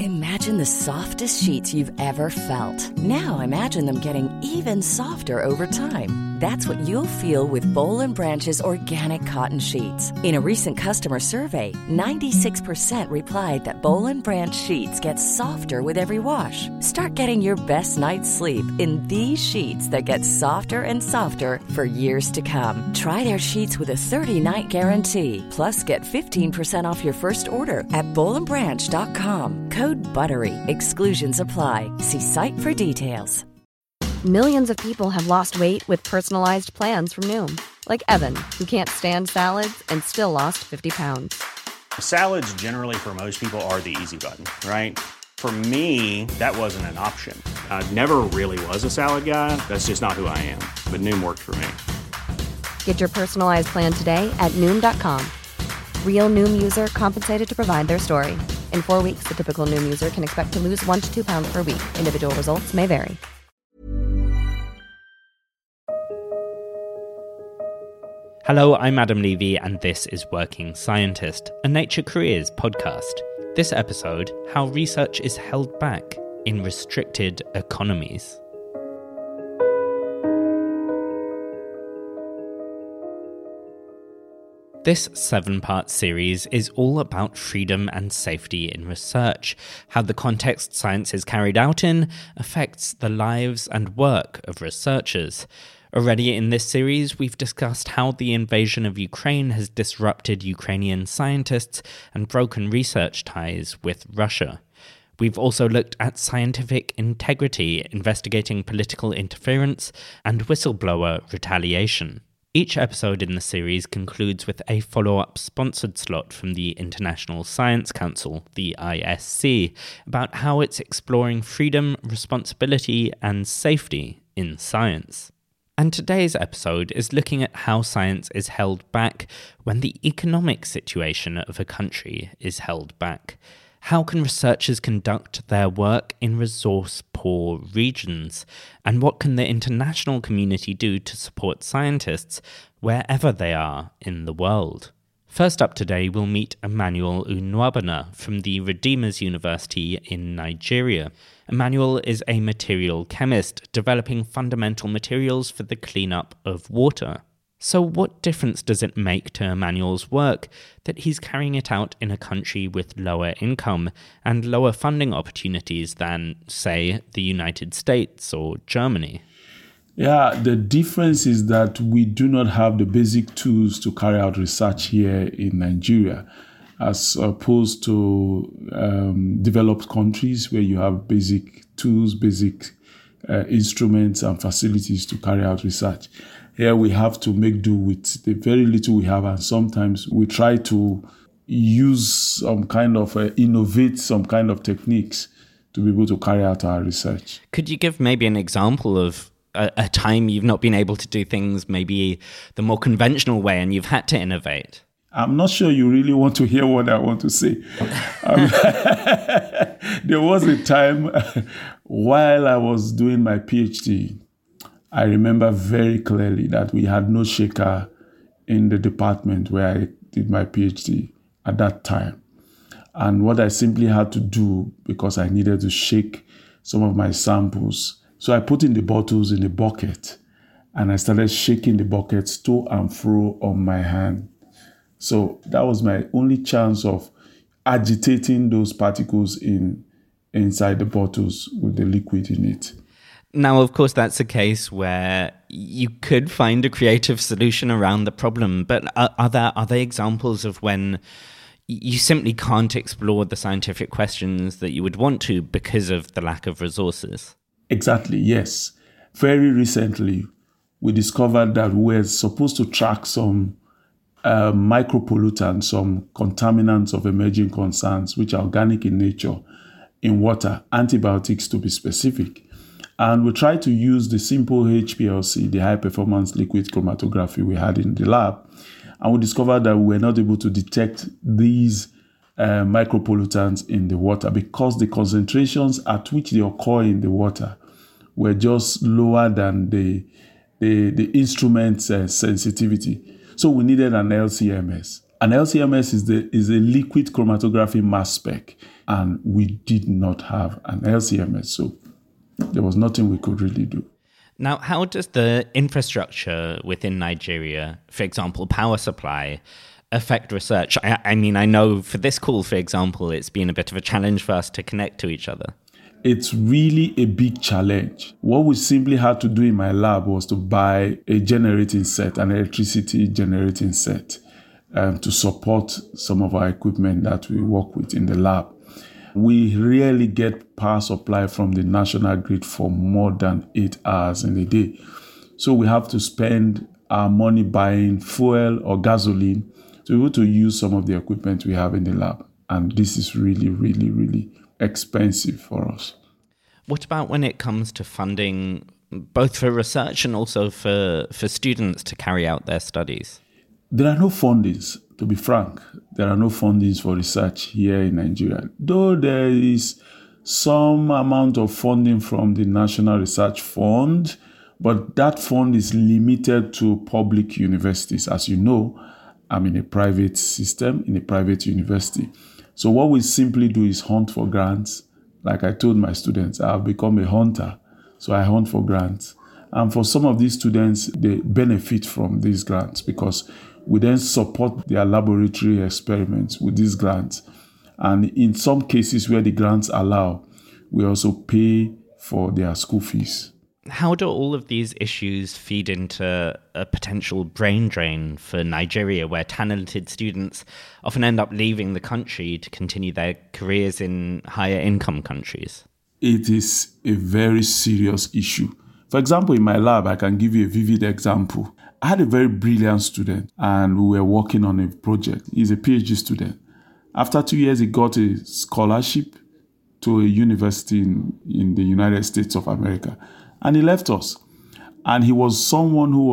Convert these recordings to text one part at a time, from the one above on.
Imagine the softest sheets you've ever felt. Now imagine them getting even softer over time. That's what you'll feel with Boll & Branch's organic cotton sheets. In a recent customer survey, 96% replied that Boll & Branch sheets get softer with every wash. Start getting your best night's sleep in these sheets that get softer and softer for years to come. Try their sheets with a 30-night guarantee. Plus, get 15% off your first order at bollandbranch.com. Code BUTTERY. Exclusions apply. See site for details. Millions of people have lost weight with personalized plans from Noom. Like Evan, who can't stand salads and still lost 50 pounds. Salads generally for most people are the easy button, right? For me, that wasn't an option. I never really was a salad guy. That's just not who I am. But Noom worked for me. Get your personalized plan today at Noom.com. Real Noom user compensated to provide their story. In 4 weeks, the typical Noom user can expect to lose 1 to 2 pounds per week. Individual results may vary. Hello, I'm Adam Levy, and this is Working Scientist, a Nature Careers podcast. This episode, how research is held back in restricted economies. This 7-part series is all about freedom and safety in research, how the context science is carried out in affects the lives and work of researchers. Already in this series, we've discussed how the invasion of Ukraine has disrupted Ukrainian scientists and broken research ties with Russia. We've also looked at scientific integrity, investigating political interference, and whistleblower retaliation. Each episode in the series concludes with a follow-up sponsored slot from the International Science Council, the ISC, about how it's exploring freedom, responsibility, and safety in science. And today's episode is looking at how science is held back when the economic situation of a country is held back. How can researchers conduct their work in resource-poor regions? And what can the international community do to support scientists wherever they are in the world? First up today, we'll meet Emmanuel Unwabana from the Redeemers University in Nigeria. Emmanuel is a material chemist developing fundamental materials for the cleanup of water. So what difference does it make to Emmanuel's work that he's carrying it out in a country with lower income and lower funding opportunities than, say, the United States or Germany? Yeah, the difference is that we do not have the basic tools to carry out research here in Nigeria, as opposed to developed countries where you have basic tools, basic instruments and facilities to carry out research. Here we have to make do with the very little we have, and sometimes we try to use some kind of innovate some kind of techniques to be able to carry out our research. Could you give maybe an example of a time you've not been able to do things maybe the more conventional way and you've had to innovate? I'm not sure you really want to hear what I want to say. There was a time while I was doing my PhD, I remember very clearly that we had no shaker in the department where I did my PhD at that time. And what I simply had to do, because I needed to shake some of my samples, so I put in the bottles in a bucket and I started shaking the buckets to and fro on my hand. So that was my only chance of agitating those particles inside the bottles with the liquid in it. Now, of course, that's a case where you could find a creative solution around the problem, but are there examples of when you simply can't explore the scientific questions that you would want to because of the lack of resources? Exactly, yes. Very recently, we discovered that we're supposed to track some micropollutants, some contaminants of emerging concerns, which are organic in nature, in water, antibiotics to be specific. And we tried to use the simple HPLC, the high-performance liquid chromatography we had in the lab, and we discovered that we were not able to detect these micropollutants in the water because the concentrations at which they occur in the water were just lower than the instrument's sensitivity. So we needed an LCMS. An LCMS is a liquid chromatography mass spec. and we did not have an LCMS, so there was nothing we could really do. Now, how does the infrastructure within Nigeria, for example, power supply, affect research? I mean, I know for this call, for example, it's been a bit of a challenge for us to connect to each other. It's really a big challenge. What we simply had to do in my lab was to buy a generating set, an electricity generating set, to support some of our equipment that we work with in the lab. We rarely get power supply from the national grid for more than 8 hours in a day. So we have to spend our money buying fuel or gasoline to be able to use some of the equipment we have in the lab. And this is really, really, really expensive for us. What about when it comes to funding, both for research and also for students to carry out their studies? There are no fundings, to be frank. There are no fundings for research here in Nigeria, though there is some amount of funding from the National Research Fund, but that fund is limited to public universities. As you know, I'm in a private system, in a private university. So what we simply do is hunt for grants. Like I told my students, I've become a hunter, so I hunt for grants. And for some of these students, they benefit from these grants because we then support their laboratory experiments with these grants. And in some cases where the grants allow, we also pay for their school fees. How do all of these issues feed into a potential brain drain for Nigeria, where talented students often end up leaving the country to continue their careers in higher income countries? It is a very serious issue. For example, in my lab, I can give you a vivid example. I had a very brilliant student and we were working on a project. He's a PhD student. After 2 years, he got a scholarship to a university in the United States of America. And he left us. And he was someone who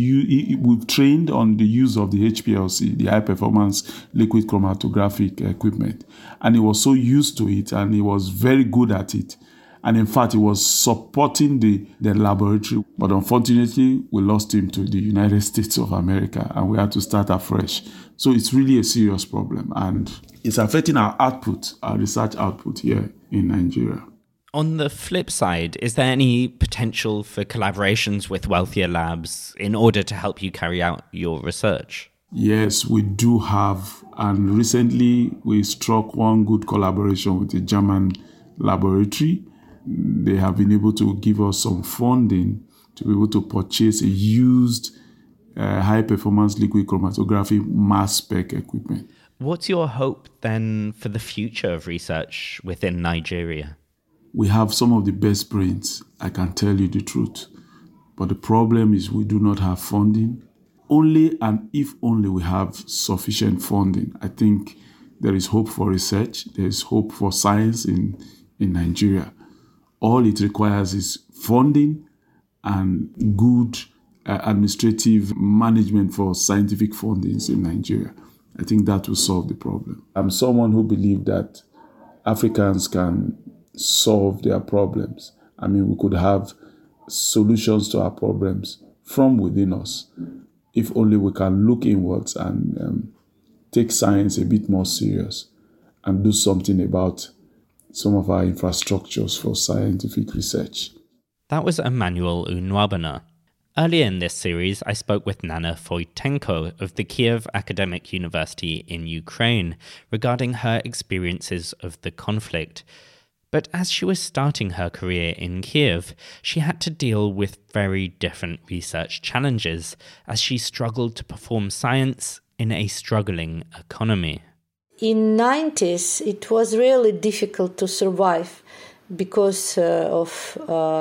we've trained on the use of the HPLC, the high performance liquid chromatographic equipment. And he was so used to it and he was very good at it. And in fact, he was supporting the laboratory. But unfortunately, we lost him to the United States of America and we had to start afresh. So it's really a serious problem. And it's affecting our output, our research output here in Nigeria. On the flip side, is there any potential for collaborations with wealthier labs in order to help you carry out your research? Yes, we do have. And recently, we struck one good collaboration with a German laboratory. They have been able to give us some funding to be able to purchase a used high-performance liquid chromatography mass spec equipment. What's your hope then for the future of research within Nigeria? We have some of the best brains, I can tell you the truth. But the problem is we do not have funding. Only and if only we have sufficient funding, I think there is hope for research, there is hope for science in Nigeria. All it requires is funding and good administrative management for scientific fundings in Nigeria. I think that will solve the problem. I'm someone who believes that Africans can solve their problems. I mean, we could have solutions to our problems from within us if only we can look inwards and take science a bit more serious and do something about some of our infrastructures for scientific research. That was Emmanuel Unwabana. Earlier in this series, I spoke with Nana Foytenko of the Kiev Academic University in Ukraine regarding her experiences of the conflict. But as she was starting her career in Kiev, she had to deal with very different research challenges as she struggled to perform science in a struggling economy. In the 90s, it was really difficult to survive because of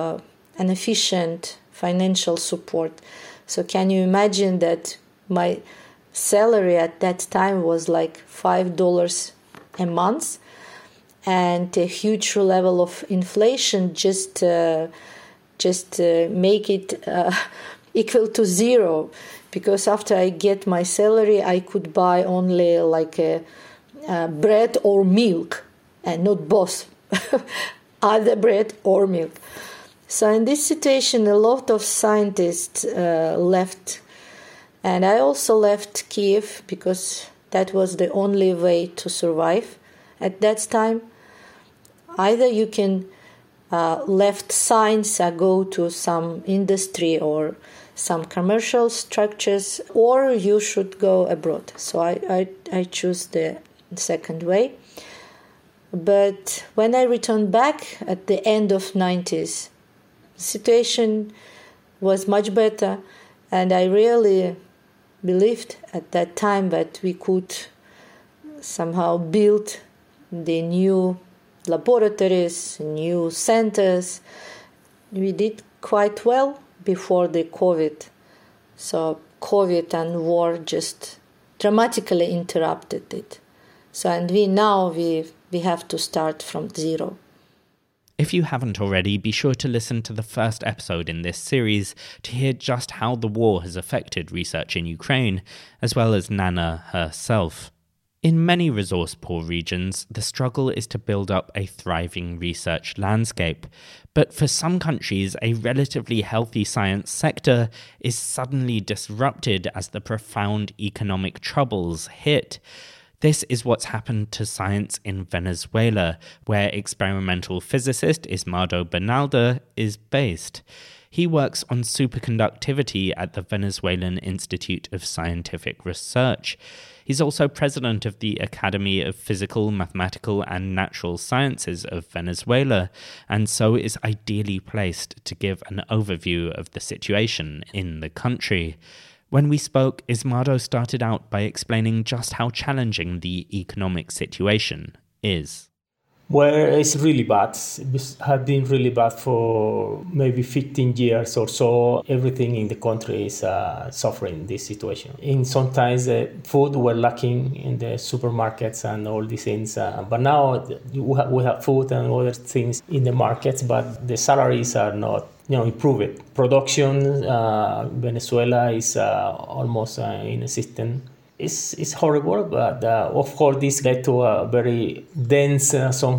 inefficient financial support. So can you imagine that my salary at that time was like $5 a month? And a huge level of inflation just make it equal to zero, because after I get my salary, I could buy only like bread or milk, and not both, either bread or milk. So in this situation, a lot of scientists left, and I also left Kiev because that was the only way to survive at that time. either you can left science, go to some industry or some commercial structures, or you should go abroad. So I choose the second way. But when I returned back at the end of 90s, the situation was much better, and I really believed at that time that we could somehow build the new laboratories, new centers. We did quite well before the COVID. So COVID and war just dramatically interrupted it. So, and we have to start from zero. If you haven't already, be sure to listen to the first episode in this series to hear just how the war has affected research in Ukraine, as well as Nana herself. In many resource-poor regions, the struggle is to build up a thriving research landscape. But for some countries, a relatively healthy science sector is suddenly disrupted as the profound economic troubles hit. This is what's happened to science in Venezuela, where experimental physicist Ismardo Bernalda is based. He works on superconductivity at the Venezuelan Institute of Scientific Research. He's also president of the Academy of Physical, Mathematical and Natural Sciences of Venezuela, and so is ideally placed to give an overview of the situation in the country. When we spoke, Ismardo started out by explaining just how challenging the economic situation is. Well, it's really bad. It has been really bad for maybe 15 years or so. Everything in the country is suffering this situation. And sometimes food were lacking in the supermarkets and all these things. But now we have food and other things in the markets, but the salaries are not improved. Production, Venezuela is almost inexistent. It's horrible, but of course this led to a very dense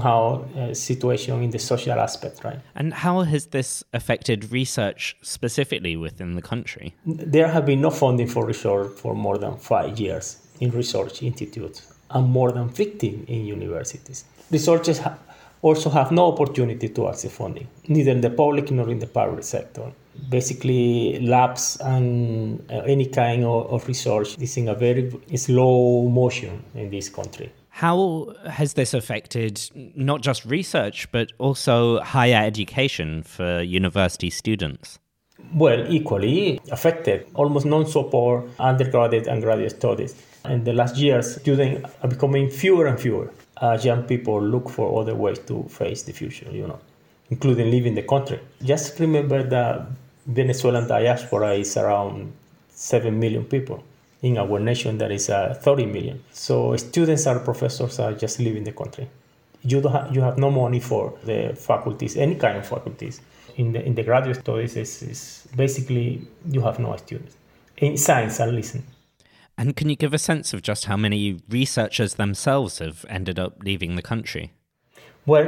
situation in the social aspect, right? And how has this affected research specifically within the country? There have been no funding for research for more than 5 years in research institutes and more than 15 in universities. Researchers also have no opportunity to access funding, neither in the public nor in the private sector. Basically, labs and any kind of research is in a very slow motion in this country. How has this affected not just research, but also higher education for university students? Well, equally affected. Almost non-support undergraduate and graduate studies. In the last years, students are becoming fewer and fewer. Young people look for other ways to face the future, including leaving the country. Just remember that Venezuelan diaspora is around 7 million people. In our nation, that is 30 million. So students and professors are just leaving the country. You have no money for the faculties, any kind of faculties. In the graduate studies, is basically you have no students. In science, at least. And can you give a sense of just how many researchers themselves have ended up leaving the country? Well,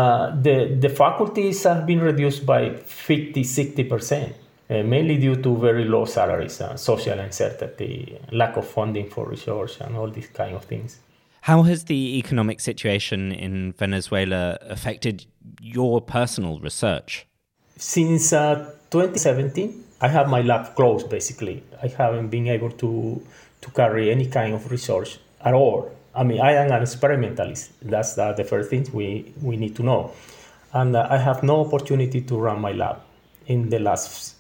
the faculties have been reduced by 50-60%, mainly due to very low salaries, social uncertainty, lack of funding for research, and all these kind of things. How has the economic situation in Venezuela affected your personal research? Since 2017, I have my lab closed, basically. I haven't been able to carry any kind of research at all. I mean, I am an experimentalist. That's the first thing we need to know. And I have no opportunity to run my lab in the last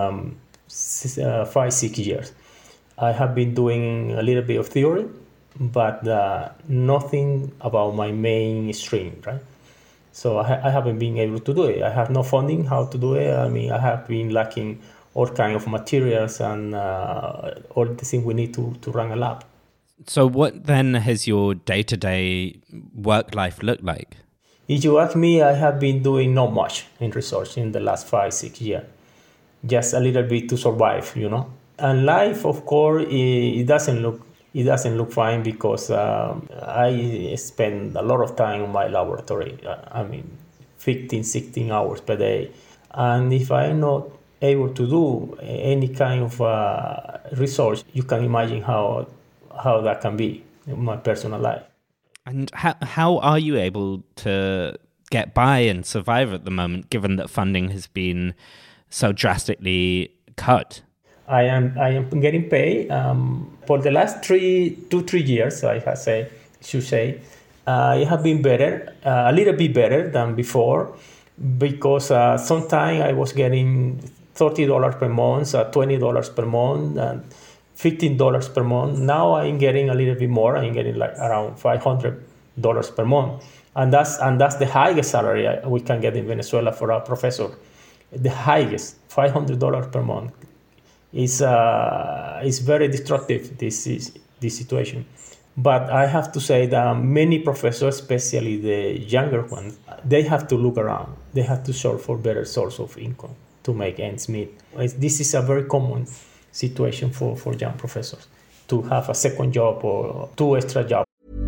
5-6 years. I have been doing a little bit of theory, but nothing about my mainstream, right? So I haven't been able to do it. I have no funding how to do it. I mean, I have been lacking all kind of materials and all the things we need to run a lab. So what then has your day-to-day work life looked like? If you ask me, I have been doing not much in research in the last 5-6 years. Just a little bit to survive, And life, of course, it doesn't look fine because I spend a lot of time in my laboratory. 15, 16 hours per day. And if I'm not able to do any kind of research, you can imagine how that can be in my personal life. And how are you able to get by and survive at the moment, given that funding has been so drastically cut? I am getting paid for the last 2-3 years. I should say, it have been better, a little bit better than before, because sometimes I was getting $30 per month, $20 per month, and $15 per month. Now I'm getting a little bit more. I'm getting like around $500 per month, and that's the highest salary we can get in Venezuela for a professor. The highest, $500 per month. Is very destructive, this situation. But I have to say that many professors, especially the younger ones, they have to look around. They have to search for better source of income to make ends meet. This is a very common situation for young professors, to have a second job or 2 extra jobs.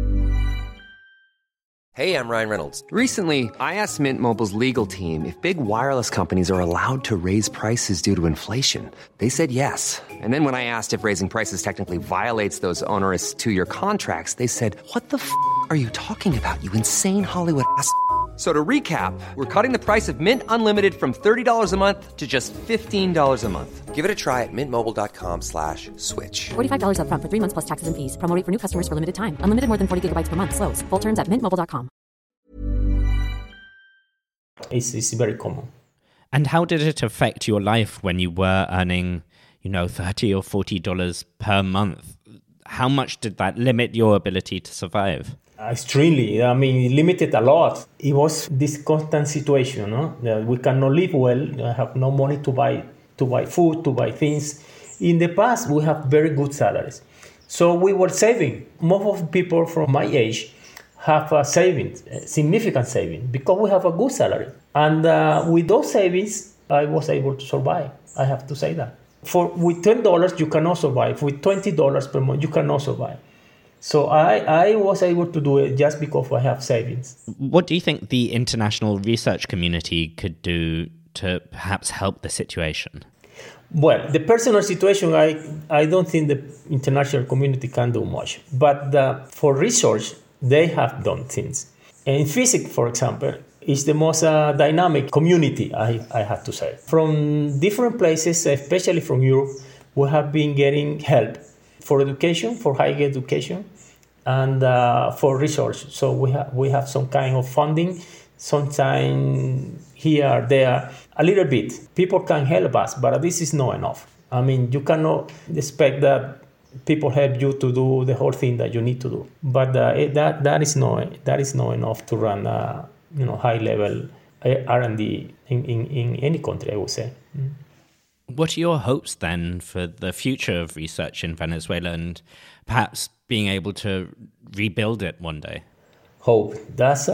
Hey, I'm Ryan Reynolds. Recently, I asked Mint Mobile's legal team if big wireless companies are allowed to raise prices due to inflation. They said yes. And then when I asked if raising prices technically violates those onerous 2-year contracts, they said, "What the are you talking about, you insane Hollywood ass?" So to recap, we're cutting the price of Mint Unlimited from $30 a month to just $15 a month. Give it a try at mintmobile.com/switch. $45 up front for 3 months plus taxes and fees. Promo rate for new customers for limited time. Unlimited more than 40 gigabytes per month. Slows full terms at mintmobile.com. It's very common. And how did it affect your life when you were earning, $30 or $40 per month? How much did that limit your ability to survive? Extremely. I mean, it limited a lot. It was this constant situation, that we cannot live well. I have no money to buy food, to buy things. In the past, we have very good salaries. So we were saving. Most of the people from my age have a savings, significant savings, because we have a good salary. And with those savings, I was able to survive. I have to say that. With $10, you cannot survive. With $20 per month, you cannot survive. So I was able to do it just because I have savings. What do you think the international research community could do to perhaps help the situation? Well, the personal situation, I don't think the international community can do much. But for research, they have done things. In physics, for example, is the most dynamic community, I have to say. From different places, especially from Europe, we have been getting help for education, for higher education, and for research. So we have some kind of funding, sometimes here, there, a little bit. People can help us, but this is not enough. I mean, you cannot expect that people help you to do the whole thing that you need to do. But that is not enough to run high level R&D in any country, I would say. What are your hopes then for the future of research in Venezuela and perhaps being able to rebuild it one day? Hope. That's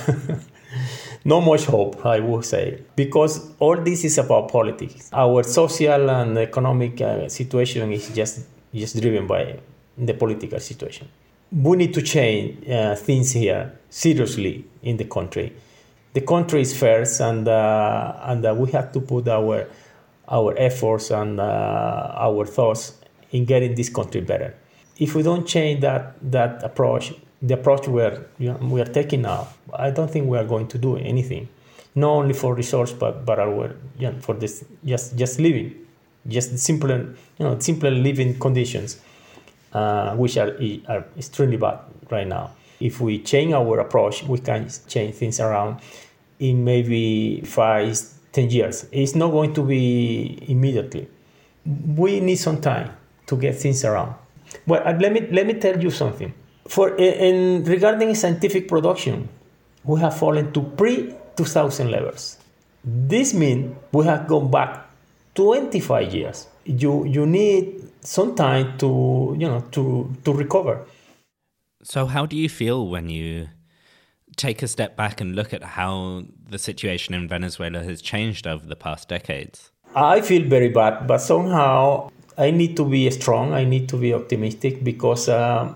not much hope, I would say, because all this is about politics. Our social and economic situation is just driven by the political situation. We need to change things here seriously in the country. The country is first, and we have to put our efforts and our thoughts in getting this country better. If we don't change that approach, the approach we are taking now, I don't think we are going to do anything. Not only for research, but for this just living, just simpler living conditions, which are extremely bad right now. If we change our approach, we can change things around in maybe 5-10 years. It's not going to be immediately. We need some time to get things around. Well, let me tell you something. Regarding scientific production, we have fallen to pre-2000 levels. This means we have gone back 25 years. You need some time to recover. So how do you feel when you take a step back and look at how the situation in Venezuela has changed over the past decades? I feel very bad, but somehow I need to be strong. I need to be optimistic because I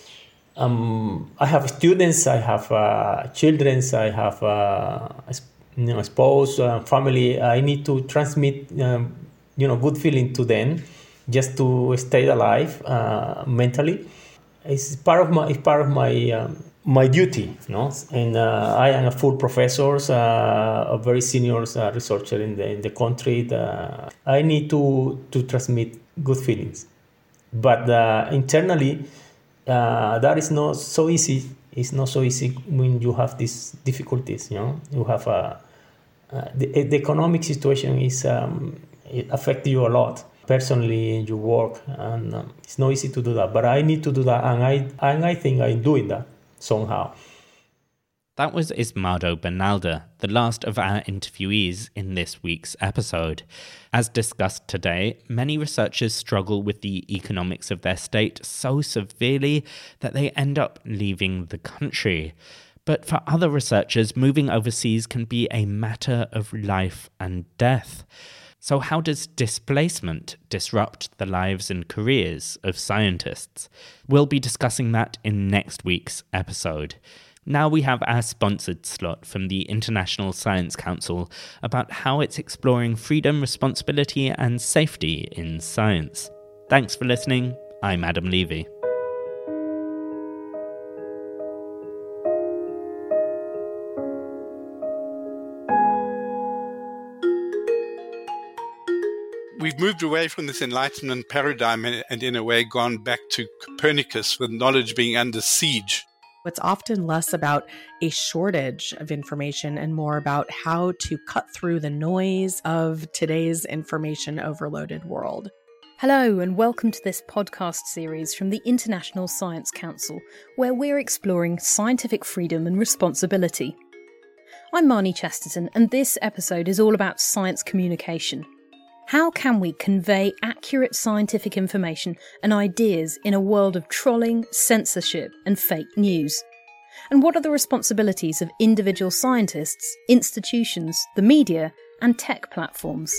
have students, I have children, I have spouse, family. I need to transmit good feeling to them, just to stay alive mentally. It's part of my my duty, no? And I am a full professor, a very senior researcher in the country. I need to transmit good feelings, but internally, that is not so easy. It's not so easy when you have these difficulties. You have the economic situation is it affects you a lot personally in your work, and it's not easy to do that. But I need to do that, and I think I'm doing that somehow. That was Ismardo Bernalda, the last of our interviewees in this week's episode. As discussed today, many researchers struggle with the economics of their state so severely that they end up leaving the country. But for other researchers, moving overseas can be a matter of life and death. So how does displacement disrupt the lives and careers of scientists? We'll be discussing that in next week's episode. Now we have our sponsored slot from the International Science Council about how it's exploring freedom, responsibility, and safety in science. Thanks for listening. I'm Adam Levy. We've moved away from this Enlightenment paradigm and in a way gone back to Copernicus, with knowledge being under siege. It's often less about a shortage of information and more about how to cut through the noise of today's information overloaded world. Hello and welcome to this podcast series from the International Science Council, where we're exploring scientific freedom and responsibility. I'm Marnie Chesterton, and this episode is all about science communication. How can we convey accurate scientific information and ideas in a world of trolling, censorship, and fake news? And what are the responsibilities of individual scientists, institutions, the media, and tech platforms?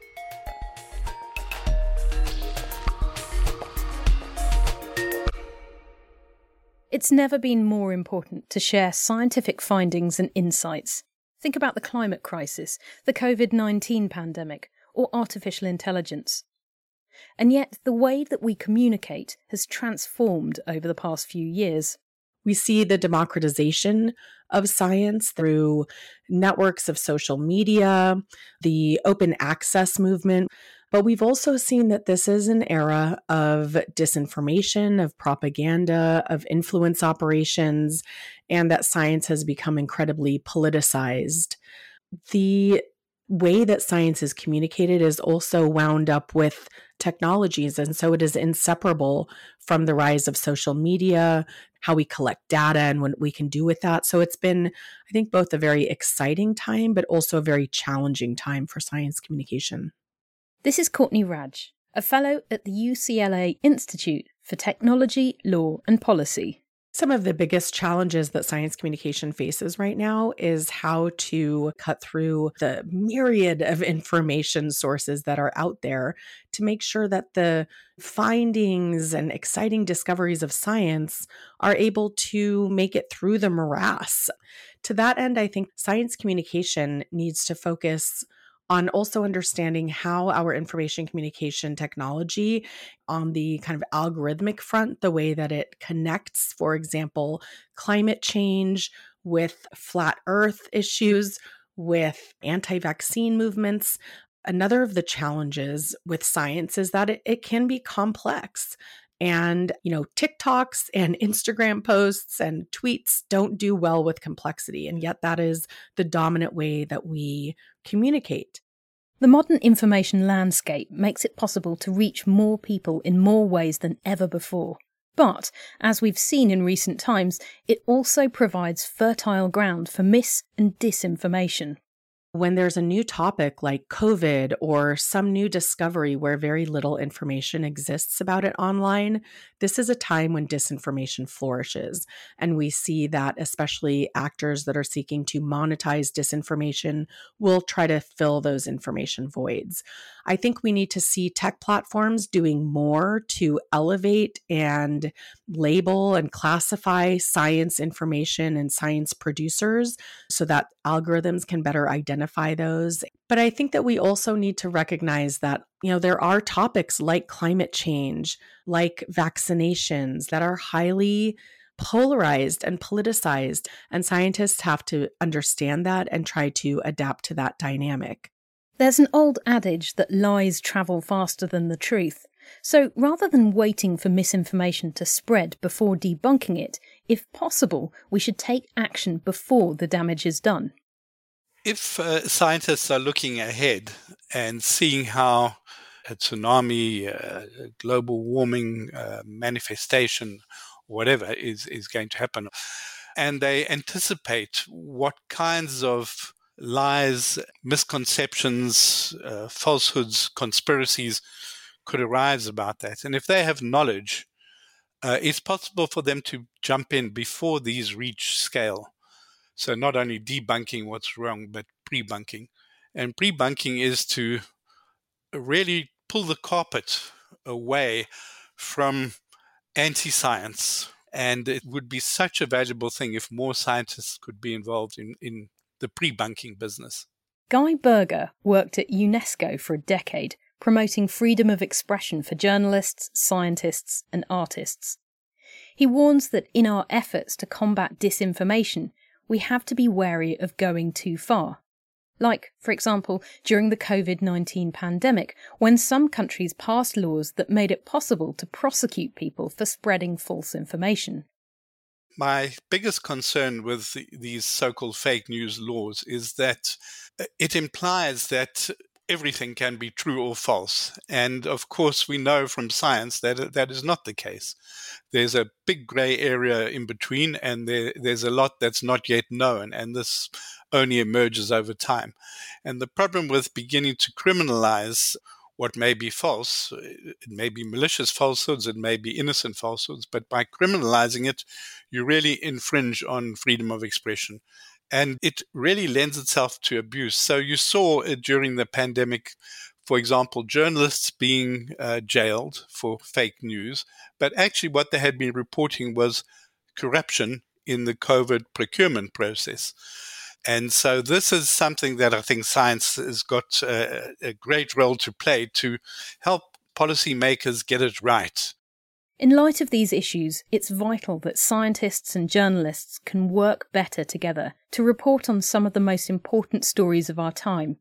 It's never been more important to share scientific findings and insights. Think about the climate crisis, the COVID-19 pandemic, or artificial intelligence. And yet, the way that we communicate has transformed over the past few years. We see the democratization of science through networks of social media, the open access movement. But we've also seen that this is an era of disinformation, of propaganda, of influence operations, and that science has become incredibly politicized. The way that science is communicated is also wound up with technologies, and so it is inseparable from the rise of social media, how we collect data and what we can do with that. So it's been, I think, both a very exciting time, but also a very challenging time for science communication. This is Courtney Radge, a fellow at the UCLA Institute for Technology, Law and Policy. Some of the biggest challenges that science communication faces right now is how to cut through the myriad of information sources that are out there to make sure that the findings and exciting discoveries of science are able to make it through the morass. To that end, I think science communication needs to focus on also understanding how our information communication technology on the kind of algorithmic front, the way that it connects, for example, climate change with flat earth issues, with anti-vaccine movements. Another of the challenges with science is that it can be complex. And, TikToks and Instagram posts and tweets don't do well with complexity. And yet that is the dominant way that we communicate. The modern information landscape makes it possible to reach more people in more ways than ever before. But, as we've seen in recent times, it also provides fertile ground for mis- and disinformation. When there's a new topic like COVID or some new discovery where very little information exists about it online, this is a time when disinformation flourishes. And we see that especially actors that are seeking to monetize disinformation will try to fill those information voids. I think we need to see tech platforms doing more to elevate and label and classify science information and science producers so that algorithms can better identify those. But I think that we also need to recognize that, there are topics like climate change, like vaccinations that are highly polarized and politicized, and scientists have to understand that and try to adapt to that dynamic. There's an old adage that lies travel faster than the truth. So rather than waiting for misinformation to spread before debunking it, if possible, we should take action before the damage is done. If scientists are looking ahead and seeing how a tsunami, global warming manifestation, whatever is going to happen, and they anticipate what kinds of lies, misconceptions, falsehoods, conspiracies could arise about that. And if they have knowledge, it's possible for them to jump in before these reach scale. So not only debunking what's wrong, but pre-bunking. And pre-bunking is to really pull the carpet away from anti-science. And it would be such a valuable thing if more scientists could be involved in the pre-bunking business. Guy Berger worked at UNESCO for a decade, promoting freedom of expression for journalists, scientists, and artists. He warns that in our efforts to combat disinformation, we have to be wary of going too far. Like, for example, during the COVID-19 pandemic, when some countries passed laws that made it possible to prosecute people for spreading false information. My biggest concern with these so-called fake news laws is that it implies that everything can be true or false. And of course, we know from science that that is not the case. There's a big gray area in between, and there's a lot that's not yet known, and this only emerges over time. And the problem with beginning to criminalize what may be false, it may be malicious falsehoods, it may be innocent falsehoods, but by criminalizing it, you really infringe on freedom of expression. And it really lends itself to abuse. So you saw during the pandemic, for example, journalists being jailed for fake news, but actually what they had been reporting was corruption in the COVID procurement process. And so this is something that I think science has got a great role to play to help policymakers get it right. In light of these issues, it's vital that scientists and journalists can work better together to report on some of the most important stories of our time.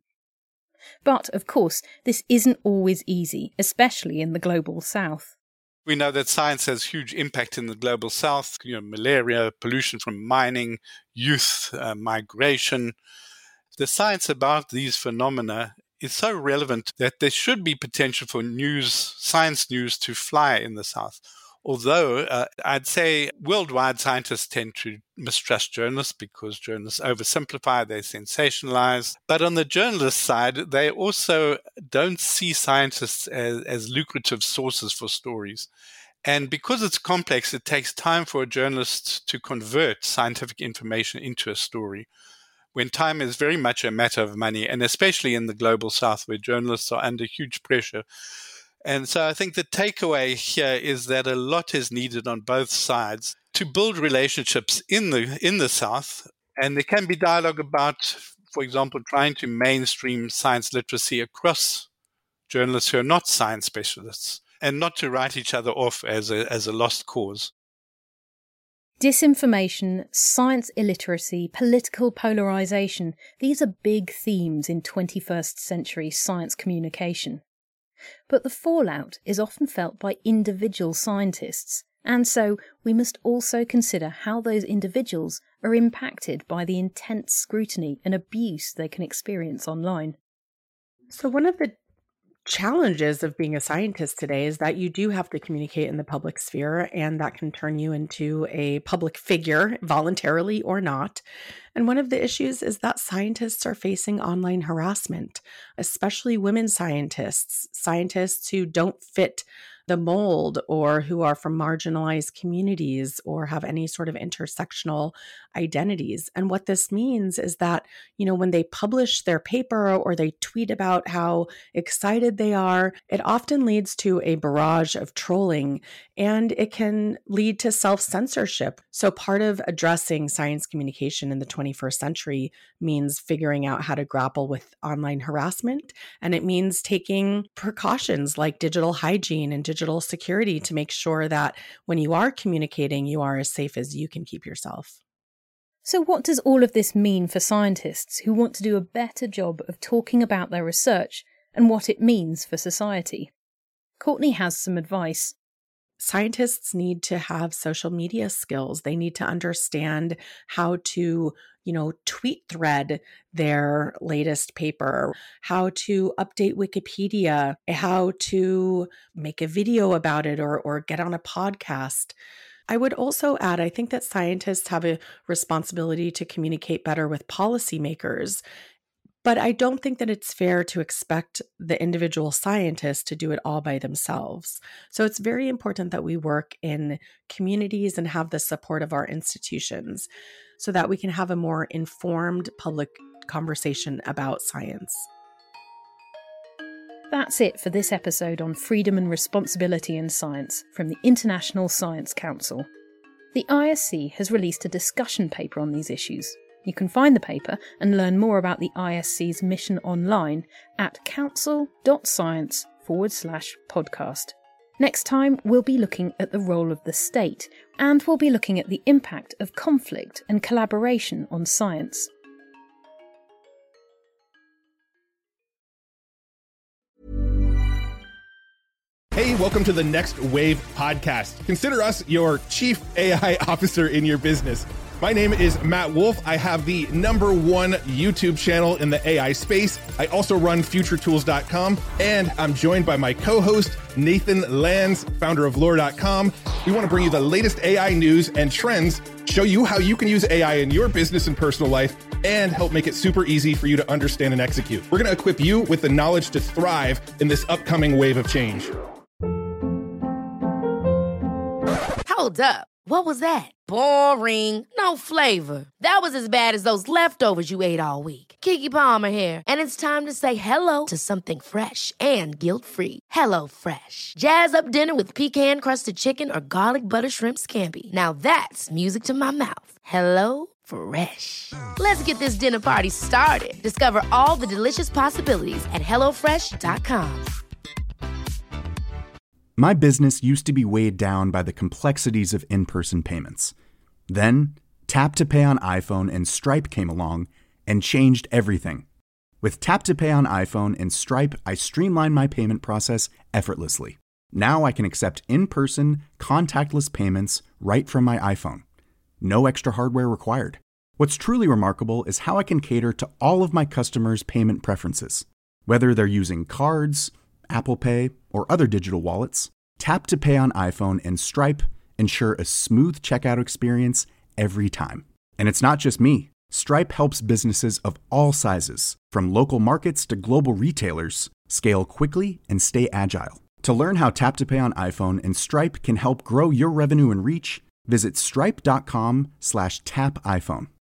But, of course, this isn't always easy, especially in the global south. We know that science has huge impact in the global south, malaria, pollution from mining, youth, migration. The science about these phenomena is so relevant that there should be potential for science news to fly in the South. Although I'd say worldwide scientists tend to mistrust journalists because journalists oversimplify, they sensationalize. But on the journalist side, they also don't see scientists as lucrative sources for stories. And because it's complex, it takes time for a journalist to convert scientific information into a story, when time is very much a matter of money, and especially in the global south where journalists are under huge pressure. And so I think the takeaway here is that a lot is needed on both sides to build relationships in the south. And there can be dialogue about, for example, trying to mainstream science literacy across journalists who are not science specialists, and not to write each other off as a lost cause. Disinformation, science illiteracy, political polarization, these are big themes in 21st century science communication. But the fallout is often felt by individual scientists, and so we must also consider how those individuals are impacted by the intense scrutiny and abuse they can experience online. So one of the challenges of being a scientist today is that you do have to communicate in the public sphere, and that can turn you into a public figure, voluntarily or not. And one of the issues is that scientists are facing online harassment, especially women scientists, scientists who don't fit the mold or who are from marginalized communities or have any sort of intersectional identities. And what this means is that, when they publish their paper or they tweet about how excited they are, it often leads to a barrage of trolling, and it can lead to self-censorship. So part of addressing science communication in the 21st century means figuring out how to grapple with online harassment. And it means taking precautions like digital hygiene and digital security to make sure that when you are communicating, you are as safe as you can keep yourself. So what does all of this mean for scientists who want to do a better job of talking about their research and what it means for society? Courtney has some advice. Scientists need to have social media skills. They need to understand how to, tweet thread their latest paper, how to update Wikipedia, how to make a video about it or get on a podcast. I would also add, I think that scientists have a responsibility to communicate better with policymakers. But I don't think that it's fair to expect the individual scientists to do it all by themselves. So it's very important that we work in communities and have the support of our institutions so that we can have a more informed public conversation about science. That's it for this episode on freedom and responsibility in science from the International Science Council. The ISC has released a discussion paper on these issues. You can find the paper and learn more about the ISC's mission online at council.science/podcast. Next time, we'll be looking at the role of the state, and we'll be looking at the impact of conflict and collaboration on science. Hey, welcome to the Next Wave podcast. Consider us your chief AI officer in your business. My name is Matt Wolf. I have the #1 YouTube channel in the AI space. I also run futuretools.com, and I'm joined by my co-host, Nathan Lands, founder of lore.com. We want to bring you the latest AI news and trends, show you how you can use AI in your business and personal life, and help make it super easy for you to understand and execute. We're going to equip you with the knowledge to thrive in this upcoming wave of change. Hold up. What was that? Boring. No flavor. That was as bad as those leftovers you ate all week. Keke Palmer here. And it's time to say hello to something fresh and guilt-free. HelloFresh. Jazz up dinner with pecan-crusted chicken or garlic butter shrimp scampi. Now that's music to my mouth. HelloFresh. Let's get this dinner party started. Discover all the delicious possibilities at HelloFresh.com. My business used to be weighed down by the complexities of in-person payments. Then, Tap to Pay on iPhone and Stripe came along and changed everything. With Tap to Pay on iPhone and Stripe, I streamlined my payment process effortlessly. Now I can accept in-person, contactless payments right from my iPhone. No extra hardware required. What's truly remarkable is how I can cater to all of my customers' payment preferences. Whether they're using cards, Apple Pay, or other digital wallets, Tap to Pay on iPhone and Stripe ensure a smooth checkout experience every time. And it's not just me. Stripe helps businesses of all sizes, from local markets to global retailers, scale quickly and stay agile. To learn how Tap to Pay on iPhone and Stripe can help grow your revenue and reach, visit stripe.com/tapiphone.